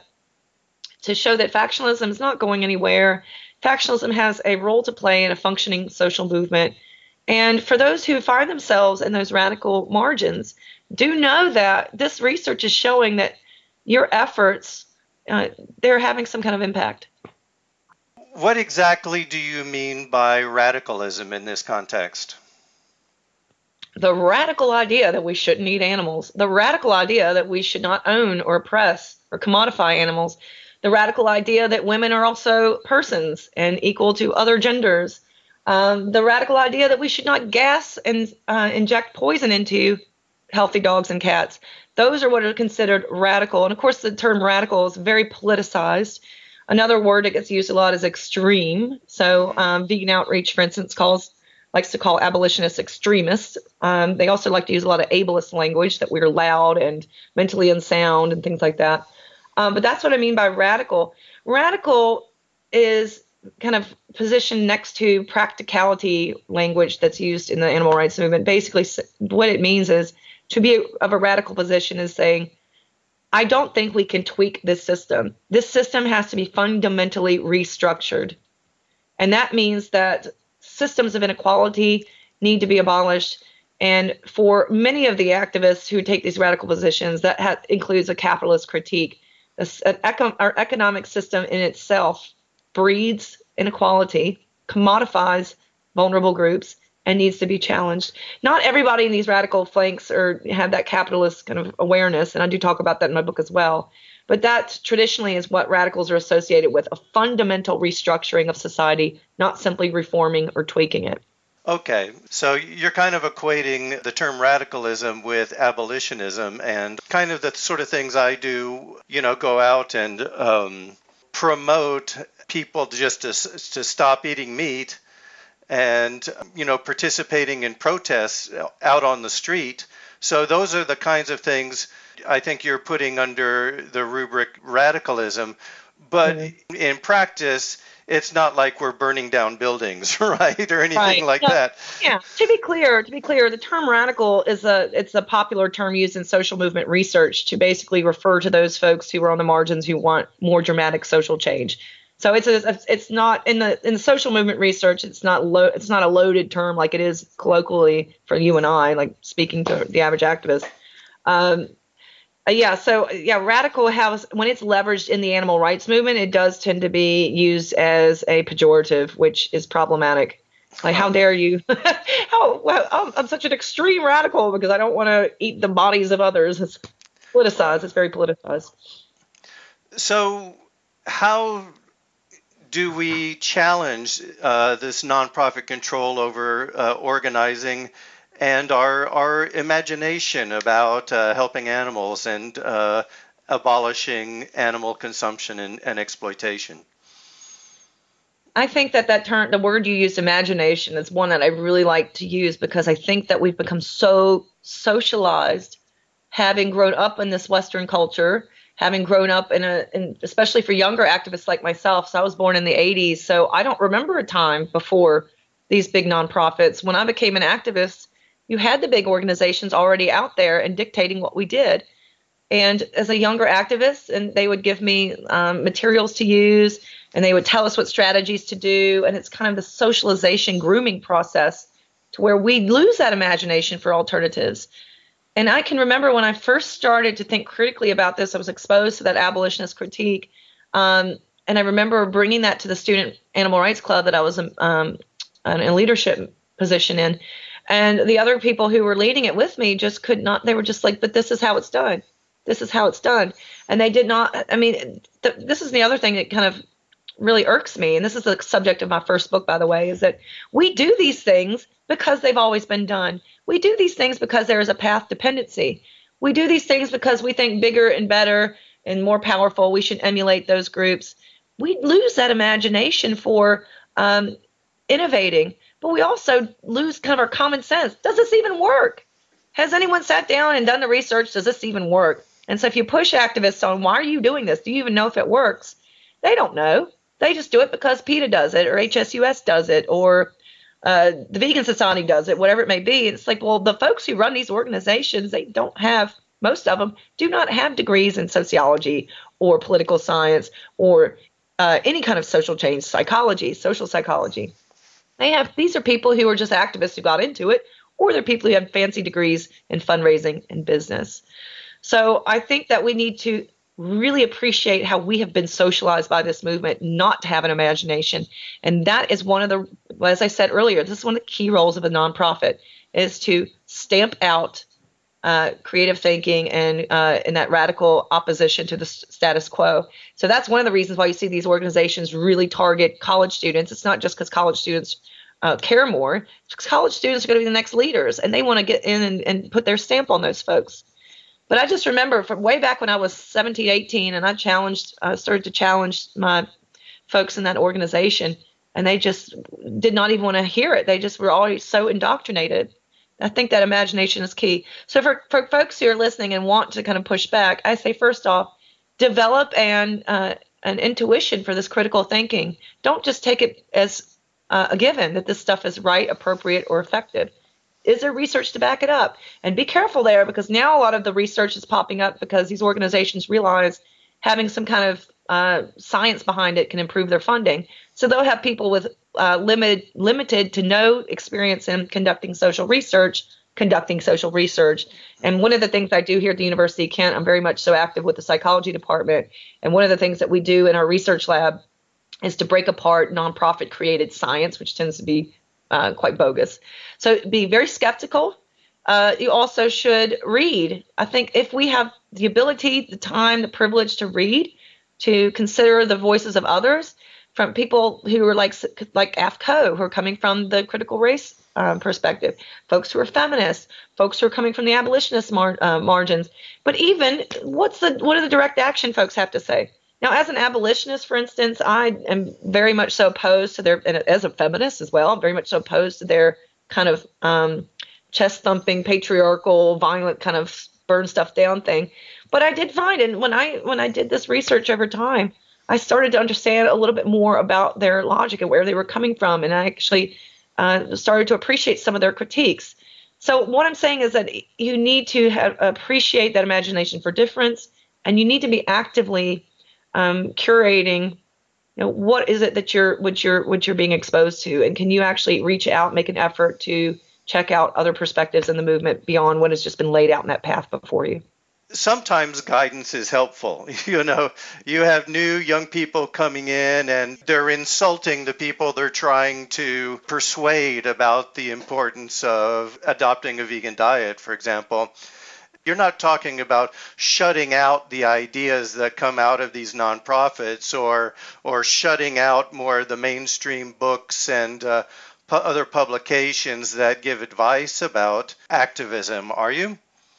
J: to show that factionalism is not going anywhere. Factionalism has a role to play in a functioning social movement. And for those who find themselves in those radical margins, do know that this research is showing that your efforts, uh, they're having some kind of impact.
I: What exactly do you mean by radicalism in this context?
J: The radical idea that we shouldn't eat animals, the radical idea that we should not own or oppress or commodify animals, the radical idea that women are also persons and equal to other genders, um, the radical idea that we should not gas and uh, inject poison into healthy dogs and cats. Those are what are considered radical. And of course, the term radical is very politicized. Another word that gets used a lot is extreme. So um, Vegan Outreach, for instance, calls likes to call abolitionists extremists. Um, they also like to use a lot of ableist language, that we're loud and mentally unsound and things like that. Um, but that's what I mean by radical. Radical is kind of positioned next to practicality language that's used in the animal rights movement. Basically, what it means is to be of a radical position is saying, I don't think we can tweak this system. This system has to be fundamentally restructured. And that means that systems of inequality need to be abolished. And for many of the activists who take these radical positions, that ha- includes a capitalist critique. This, an eco- our economic system in itself breeds inequality, commodifies vulnerable groups, and needs to be challenged. Not everybody in these radical flanks or have that capitalist kind of awareness, and I do talk about that in my book as well. But that traditionally is what radicals are associated with, a fundamental restructuring of society, not simply reforming or tweaking it.
I: Okay, so you're kind of equating the term radicalism with abolitionism, and kind of the sort of things I do, you know, go out and um, promote people just to, to stop eating meat and, you know, participating in protests out on the street. So those are the kinds of things I think you're putting under the rubric radicalism. But mm-hmm. in practice, it's not like we're burning down buildings, right, or anything right. like
J: no,
I: that.
J: Yeah. To be clear, to be clear, the term radical is a it's a popular term used in social movement research to basically refer to those folks who are on the margins who want more dramatic social change. So it's a, it's not in the in the social movement research. It's not lo- it's not a loaded term like it is colloquially for you and I, like speaking to the average activist. Um, Uh, yeah, so yeah, radical has, when it's leveraged in the animal rights movement, it does tend to be used as a pejorative, which is problematic. Like, how dare you? how well, I'm, I'm such an extreme radical because I don't want to eat the bodies of others. It's politicized. It's very politicized.
I: So, how do we challenge uh, this nonprofit control over uh, organizing? And our our imagination about uh, helping animals and uh, abolishing animal consumption and, and exploitation?
J: I think that that term, the word you used, imagination, is one that I really like to use because I think that we've become so socialized, having grown up in this Western culture, having grown up in a, in, especially for younger activists like myself. So I was born in the eighties, so I don't remember a time before these big nonprofits. When I became an activist, you had the big organizations already out there and dictating what we did. And as a younger activist, and they would give me um, materials to use, and they would tell us what strategies to do. And it's kind of the socialization grooming process to where we lose that imagination for alternatives. And I can remember when I first started to think critically about this, I was exposed to that abolitionist critique. Um, and I remember bringing that to the Student Animal Rights Club that I was um, in a leadership position in. And the other people who were leading it with me just could not, they were just like, but this is how it's done. This is how it's done. And they did not, I mean, th- this is the other thing that kind of really irks me. And this is the subject of my first book, by the way, is that we do these things because they've always been done. We do these things because there is a path dependency. We do these things because we think bigger and better and more powerful, we should emulate those groups. We lose that imagination for um, innovating. But we also lose kind of our common sense. Does this even work? Has anyone sat down and done the research? Does this even work? And so if you push activists on, why are you doing this? Do you even know if it works? They don't know. They just do it because PETA does it, or H S U S does it, or uh, the Vegan Society does it, whatever it may be. It's like, well, the folks who run these organizations, they don't have, most of them do not have degrees in sociology or political science or uh, any kind of social change, psychology, social psychology. They have, these are people who are just activists who got into it, or they're people who have fancy degrees in fundraising and business. So I think that we need to really appreciate how we have been socialized by this movement not to have an imagination. And that is one of the, as I said earlier, this is one of the key roles of a nonprofit, is to stamp out uh, creative thinking and, uh, and that radical opposition to the status quo. So that's one of the reasons why you see these organizations really target college students. It's not just because college students uh, care more. College students are going to be the next leaders, and they want to get in and, and put their stamp on those folks. But I just remember from way back when I was seventeen, eighteen, and I challenged, I started to challenge my folks in that organization, and they just did not even want to hear it. They just were always so indoctrinated. I think that imagination is key. So for, for folks who are listening and want to kind of push back, I say, first off, develop an, uh, an intuition for this critical thinking. Don't just take it as uh, a given that this stuff is right, appropriate, or effective. Is there research to back it up? And be careful there, because now a lot of the research is popping up because these organizations realize having some kind of uh, science behind it can improve their funding. So they'll have people with uh, limited, limited to no experience in conducting social research, conducting social research. And one of the things I do here at the University of Kent, I'm very much so active with the psychology department. And one of the things that we do in our research lab is to break apart nonprofit created science, which tends to be uh, quite bogus. So be very skeptical. Uh, you also should read. I think if we have the ability, the time, the privilege to read, to consider the voices of others, from people who are like like A F C O, who are coming from the critical race um, perspective, folks who are feminists, folks who are coming from the abolitionist mar- uh, margins. But even what's the what do the direct action folks have to say? Now, as an abolitionist, for instance, I am very much so opposed to their, and as a feminist as well, I'm very much so opposed to their kind of um, chest-thumping, patriarchal, violent kind of burn stuff down thing. But I did find, and when I when I did this research over time, I started to understand a little bit more about their logic and where they were coming from, and I actually uh, started to appreciate some of their critiques. So what I'm saying is that you need to have, appreciate that imagination for difference, and you need to be actively um, curating, you know, what is it that you're, what you're, what you're being exposed to, and can you actually reach out, make an effort to check out other perspectives in the movement beyond what has just been laid out in that path before you.
I: Sometimes guidance is helpful. You know, you have new young people coming in and they're insulting the people they're trying to persuade about the importance of adopting a vegan diet, for example. You're not talking about shutting out the ideas that come out of these nonprofits or or shutting out more of the mainstream books and uh, pu- other publications that give advice about activism, are you?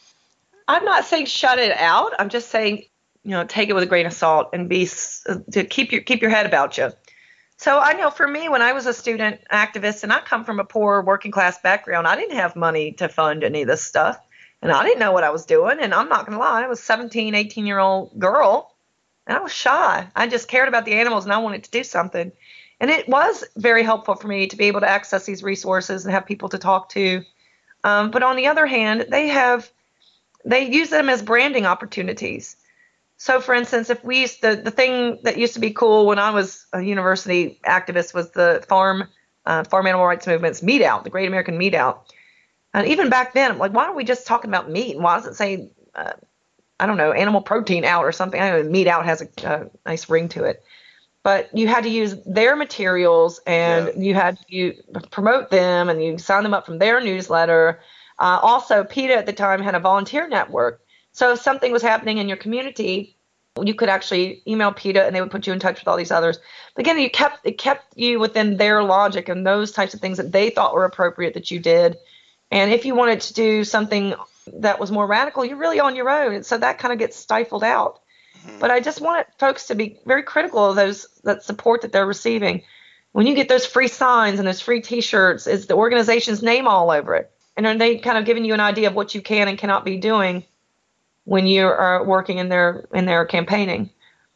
J: I'm not saying shut it out. I'm just saying, you know, take it with a grain of salt and be to keep your keep your head about you. So I know for me, when I was a student activist, and I come from a poor working class background, I didn't have money to fund any of this stuff. And I didn't know what I was doing. And I'm not going to lie, I was a seventeen, eighteen year old girl, and I was shy. I just cared about the animals and I wanted to do something. And it was very helpful for me to be able to access these resources and have people to talk to. Um, but on the other hand, they have, they use them as branding opportunities. So for instance, if we used to, the thing that used to be cool when I was a university activist was the farm, uh, farm animal rights movement's Meat Out, the Great American Meat Out. And even back then, I'm like, why aren't we just talking about meat? And why does it say, uh, I don't know, animal protein out or something? I know Meat Out has a, a nice ring to it. But you had to use their materials, and yeah. you had to you promote them, and you sign them up from their newsletter. Uh, also, PETA at the time had a volunteer network. So if something was happening in your community, you could actually email PETA, and they would put you in touch with all these others. But again, you kept it kept you within their logic and those types of things that they thought were appropriate that you did. And if you wanted to do something that was more radical, you're really on your own. And so that kind of gets stifled out. Mm-hmm. But I just want folks to be very critical of those that support that they're receiving. When you get those free signs and those free T-shirts, is the organization's name all over it? And are they kind of giving you an idea of what you can and cannot be doing when you are working in their in their campaigning?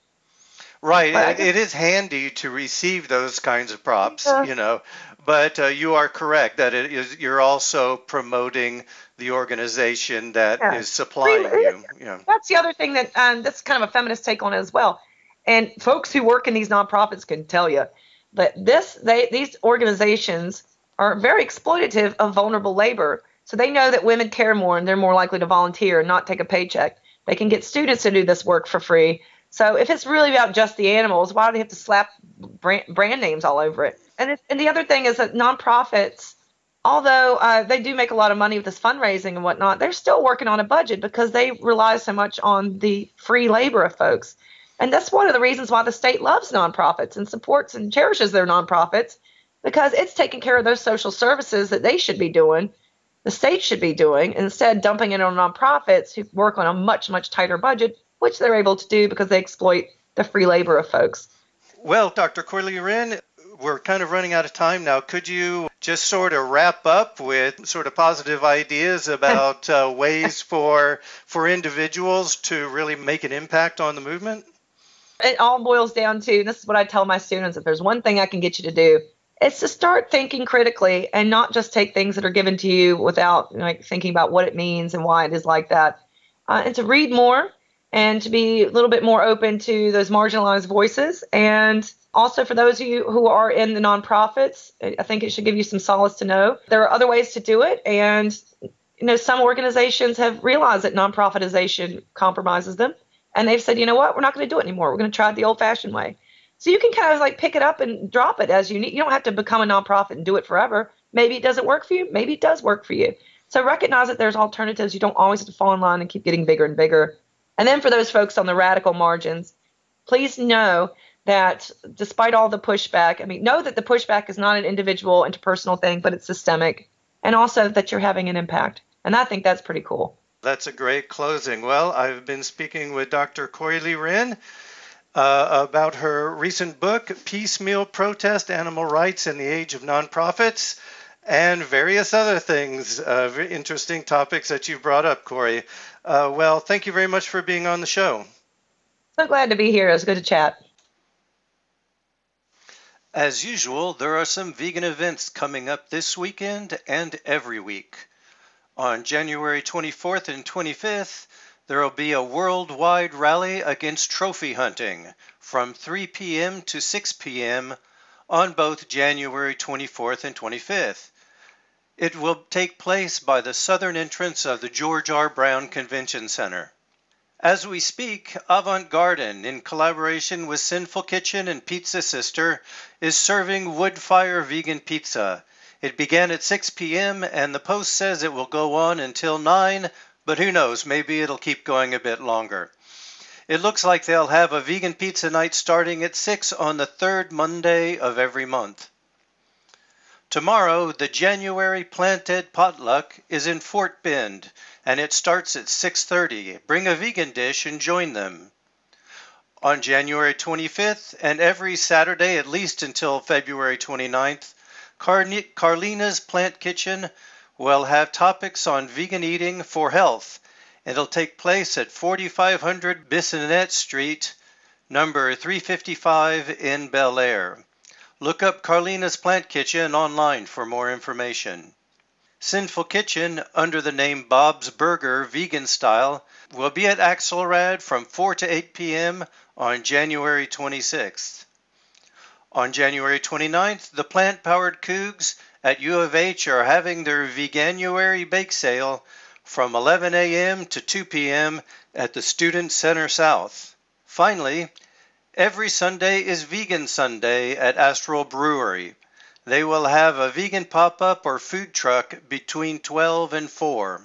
I: Right. It, it is handy to receive those kinds of props, yeah. you know. But uh, you are correct that it is. You're also promoting the organization that yeah. is supplying really, you. Yeah.
J: That's the other thing that um, that's kind of a feminist take on it as well. And folks who work in these nonprofits can tell you that this they these organizations are very exploitative of vulnerable labor. So they know that women care more and they're more likely to volunteer and not take a paycheck. They can get students to do this work for free. So if it's really about just the animals, why do they have to slap brand, brand names all over it? And, it, and the other thing is that nonprofits, although uh, they do make a lot of money with this fundraising and whatnot, they're still working on a budget because they rely so much on the free labor of folks. And that's one of the reasons why the state loves nonprofits and supports and cherishes their nonprofits, because it's taking care of those social services that they should be doing, the state should be doing, instead dumping it on nonprofits who work on a much, much tighter budget, which they're able to do because they exploit the free labor of folks.
I: Well, Doctor Coralie Wren, we're kind of running out of time now. Could you just sort of wrap up with sort of positive ideas about uh, ways for for individuals to really make an impact on the movement?
J: It all boils down to, and this is what I tell my students, if there's one thing I can get you to do, it's to start thinking critically and not just take things that are given to you without like thinking about what it means and why it is like that, uh, and to read more and to be a little bit more open to those marginalized voices. And also for those of you who are in the nonprofits, I think it should give you some solace to know there are other ways to do it. And, you know, some organizations have realized that nonprofitization compromises them. And they've said, you know what, we're not going to do it anymore. We're going to try it the old-fashioned way. So you can kind of like pick it up and drop it as you need. You don't have to become a nonprofit and do it forever. Maybe it doesn't work for you. Maybe it does work for you. So recognize that there's alternatives. You don't always have to fall in line and keep getting bigger and bigger. And then for those folks on the radical margins, please know that despite all the pushback, I mean, know that the pushback is not an individual interpersonal thing, but it's systemic. and also that you're having an impact. And I think that's pretty cool.
I: That's a great closing. Well, I've been speaking with Doctor Corey Lee Wren uh, about her recent book, Piecemeal Protest, Animal Rights in the Age of Nonprofits, and various other things, uh, very interesting topics that you've brought up, Corey. Uh, well, thank you very much for being on the show.
J: So glad to be here. It was good to chat.
I: As usual, there are some vegan events coming up this weekend and every week. On January twenty-fourth and twenty-fifth, there will be a worldwide rally against trophy hunting from three p.m. to six p.m. on both January twenty-fourth and twenty-fifth. It will take place by the southern entrance of the George R. Brown Convention Center. As we speak, Avant Garden, in collaboration with Sinful Kitchen and Pizza Sister, is serving wood-fire vegan pizza. It began at six p.m. and the Post says it will go on until nine, but who knows, maybe it'll keep going a bit longer. It looks like they'll have a vegan pizza night starting at six on the third Monday of every month. Tomorrow, the January Planted Potluck is in Fort Bend, and it starts at six thirty. Bring a vegan dish and join them. On January twenty-fifth, and every Saturday at least until February twenty-ninth, Car- Carlina's Plant Kitchen will have topics on vegan eating for health. It'll take place at forty-five hundred Bissonnette Street, number three fifty-five in Bel Air. Look up Carlina's Plant Kitchen online for more information. Sinful Kitchen, under the name Bob's Burger Vegan Style, will be at Axelrad from four to eight p.m. on January twenty-sixth. On January twenty-ninth, the plant-powered Cougs at U of H are having their Veganuary Bake Sale from eleven a.m. to two p.m. at the Student Center South. Finally, every Sunday is Vegan Sunday at Astral Brewery. They will have a vegan pop-up or food truck between twelve and four.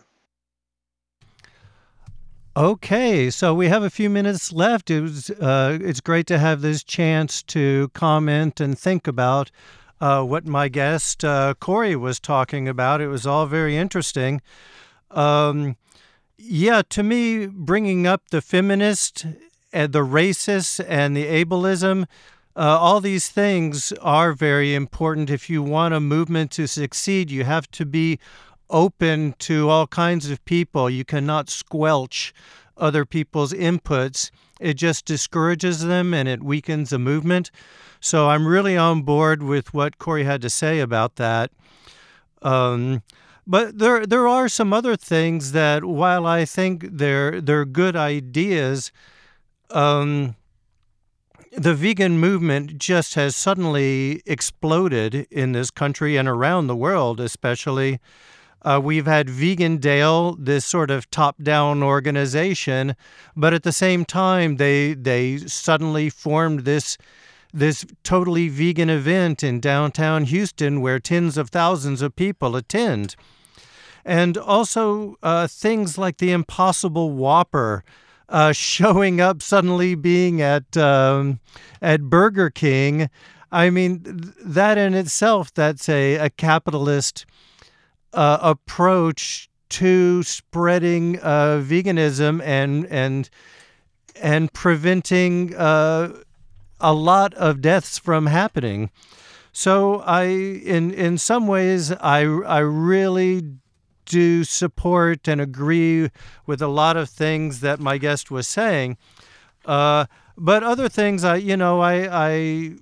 K: Okay, so we have a few minutes left. It was, uh, it's great to have this chance to comment and think about uh, what my guest, uh, Corey, was talking about. It was all very interesting. Um, yeah, to me, bringing up the feminist and the racist and the ableism, uh, all these things are very important. If you want a movement to succeed, you have to be open to all kinds of people. You cannot squelch other people's inputs. It just discourages them and it weakens a movement. So I'm really on board with what Corey had to say about that. Um, but there there are some other things that, while I think they're they're good ideas, um, the vegan movement just has suddenly exploded in this country and around the world, especially. Uh, we've had Vegan Dale, this sort of top-down organization, but at the same time, they they suddenly formed this this totally vegan event in downtown Houston where tens of thousands of people attend. And also uh, things like the Impossible Whopper uh, showing up suddenly being at um, at Burger King. I mean, th- that in itself, that's a, a capitalist Uh, approach to spreading uh, veganism and and and preventing uh, a lot of deaths from happening. So I, in in some ways, I I really do support and agree with a lot of things that my guest was saying. Uh, but other things, I you know I I.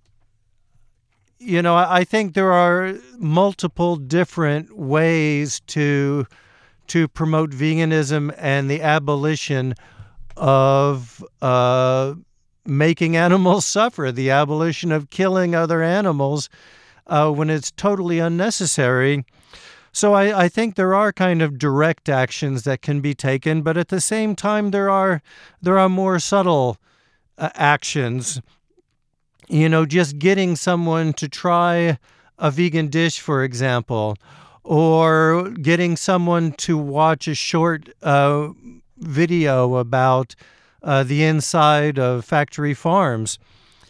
K: You know, I think there are multiple different ways to to promote veganism and the abolition of uh, making animals suffer, the abolition of killing other animals uh, when it's totally unnecessary. So I, I think there are kind of direct actions that can be taken, but at the same time, there are there are more subtle uh, actions. You know, just getting someone to try a vegan dish, for example, or getting someone to watch a short uh, video about uh, the inside of factory farms.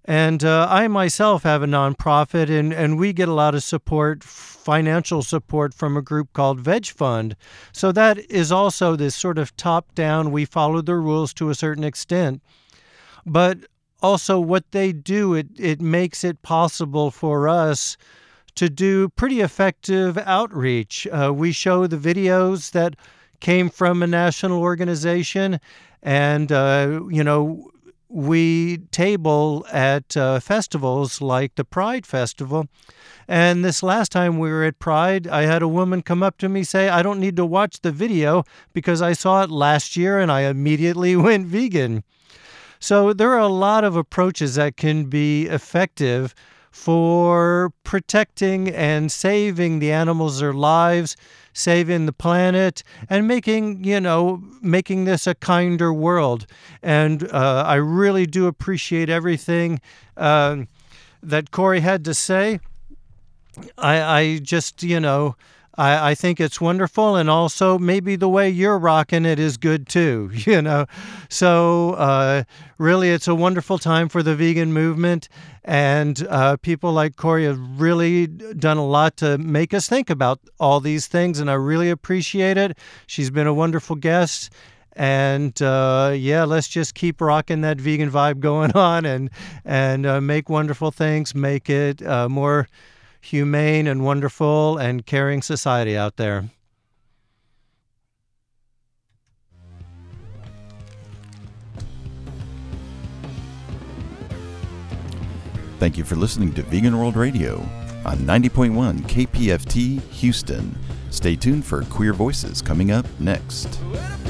K: And uh, I myself have a nonprofit, and, and we get a lot of support, financial support from a group called Veg Fund. So that is also this sort of top-down, we follow the rules to a certain extent. But also what they do, it, it makes it possible for us to do pretty effective outreach. Uh, we show the videos that came from a national organization, and, uh, you know, we table at uh, festivals like the Pride Festival. And this last time we were at Pride, I had a woman come up to me say, I don't need to watch the video because I saw it last year and I immediately went vegan. So there are a lot of approaches that can be effective for protecting and saving the animals, their lives, saving the planet, and making, you know, making this a kinder world. And uh, I really do appreciate everything uh, that Corey had to say. I, I just, you know, I, I think it's wonderful, and also maybe the way you're rocking it is good too, you know. So uh, really, it's a wonderful time for the vegan movement, and uh, people like Corey have really done a lot to make us think about all these things, and I really appreciate it. She's been a wonderful guest. And uh, yeah, let's just keep rocking that vegan vibe going on, and and uh, make wonderful things, make it uh, more humane and wonderful and caring society out there.
L: Thank you for listening to Vegan World Radio on ninety point one K P F T Houston. Stay tuned for Queer Voices coming up next.